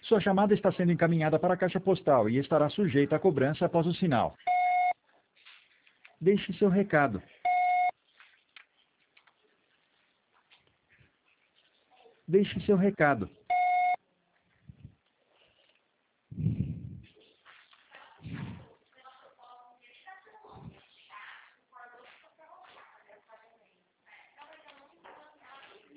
Sua chamada está sendo encaminhada para a caixa postal e estará sujeita a cobrança após o sinal. Deixe seu recado. Deixe seu recado.